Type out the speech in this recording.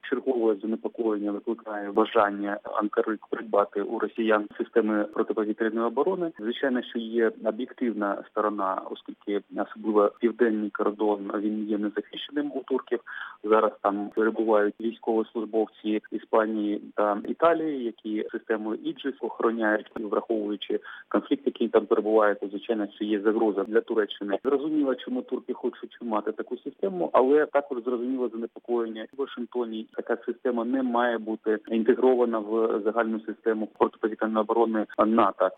чергове занепокоєння викликає бажання Анкари придбати у росіян системи протиповітряної оборони. Звичайно, що є об'єктивна сторона, оскільки особливо південний кордон, він є незахищеним у турків. Зараз там перебувають військовослужбовці Іспанії та Італії, які системою Іджіс охороняють, враховуючи конфлікт, який там перебуває, то звичайно, що є загроза для Туреччини. Зрозуміло, чому турки хочуть мати таку систему, але також зрозуміло занепокоєння в Вашингтоні. Така система не має бути інтегрована в загальну систему протиповітряної оборони НАТО.